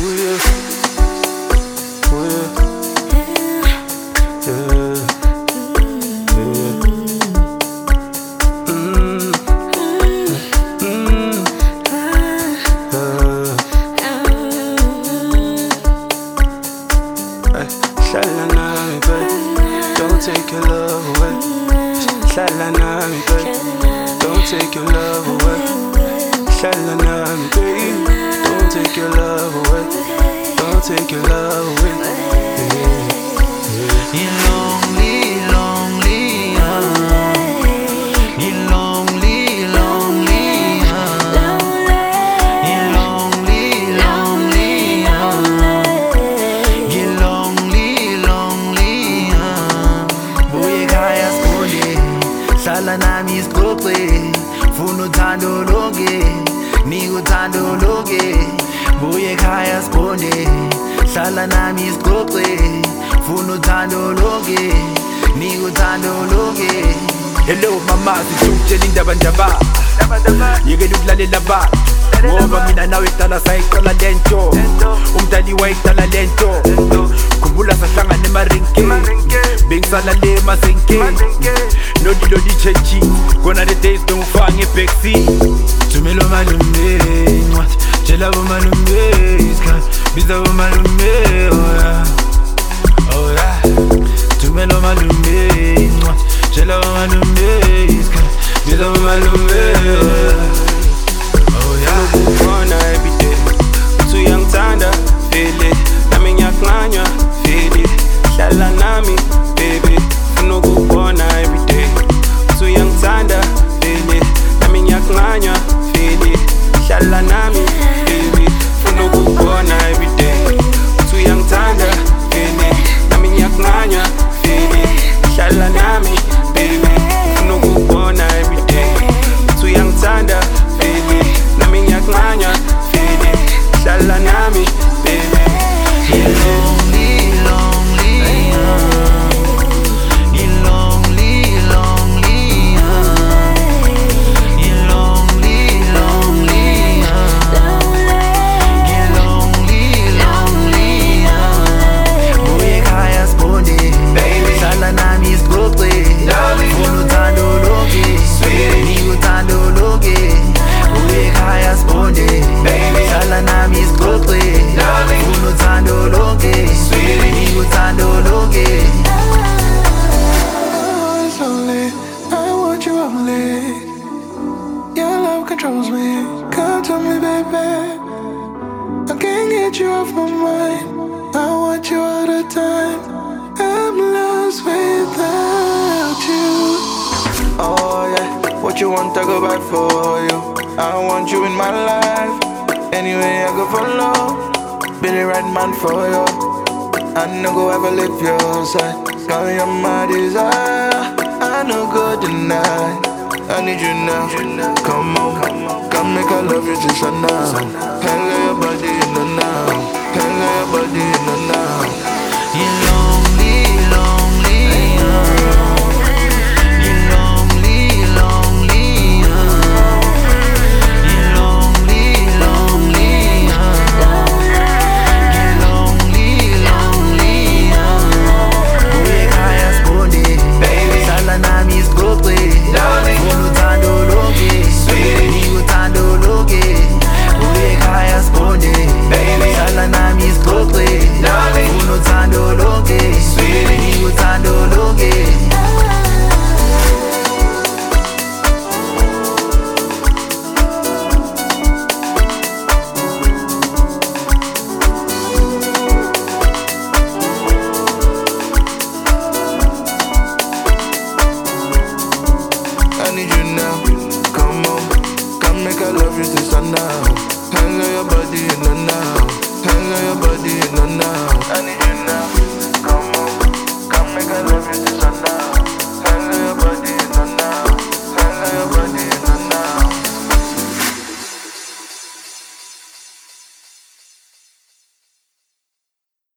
Don't take your love away. Shalanami, baby. Don't take your love away. Shalanami, baby. Don't take your love away. Don't take your love away. You're lonely, lonely, You're lonely, lonely, You're lonely, lonely, You're lonely, lonely, Buye kaya skole, hlala nami isixoxe, funa uthando lonke, nika uthando lonke. Buye kaya sibonde, hlala nami isixoxe, funa uthando lonke, nika uthando lonke. Hello mama, sitshela indaba ndaba, yekela ukulalela abantu ngoba mina nawe sihlala sayiqala lento, umdali wayiqala lento. Khumbula sahlangana emarenkeni, bengisala le masenkeni, nolilo litshentshi khona the days bengifaka ngebackseat. Thumela umalume incwadi, tshela umalume isikhathi, biza umalume, oh yeah, oh yeah. Thumela umalume incwadi, tshela umalume isikhathi, biza umalume, oh yeah. Ukubona every day, uthi uyangithanda, feel it. Nami ngiyakunqanywa, feel it. Hlala nami, baby. Funa ukubona every day, uthi uyangithanda, feel it. Nami ngiyakunqanywa, feel it. Hlala nami, baby. Funa ukubona every day, uthi uyangithanda, feel it. Nami ngiyakunqanywa, feel it. Hlala nami, baby. Funa ukubona every day, uthi uyangithanda, feel it. Nami ngiyakunqanywa, feel it. Hlala nami, baby. You're lonely, lonely, You're lonely, lonely, You're lonely, lonely, You're lonely, lonely, Buye kaya sibonde, hlala nami isixoxe, funa uthando lonke, nika uthando lonke. Buye kaya sibonde, hlala nami isixoxe, funa uthando lonke, nika uthando lonke. It's lonely, I want you only. Your love controls me, come to me, baby. I can't get you off my mind, I want you all the time. I'm lost without you. Oh yeah, what you want I go back for you. I want you in my life, anyway I go follow. Be the right man for you, I no go ever leave your side. Girl, you're my desire, I no go deny. I need you now, come on, come make I love you just now. Hang your body in the now, hang your body in the now. You're lonely, lonely, You're lonely, lonely, You're lonely, lonely, You're lonely, lonely, Buye kaya sibonde, hlala nami isixoxe, funa uthando lonke, nika uthando lonke. Buye kaya sibonde, hlala nami isixoxe, funa uthando lonke, nika uthando lonke. I need you now, come on, come make I love you till now. Hang on your body in the now, hang on your body in the now. I need you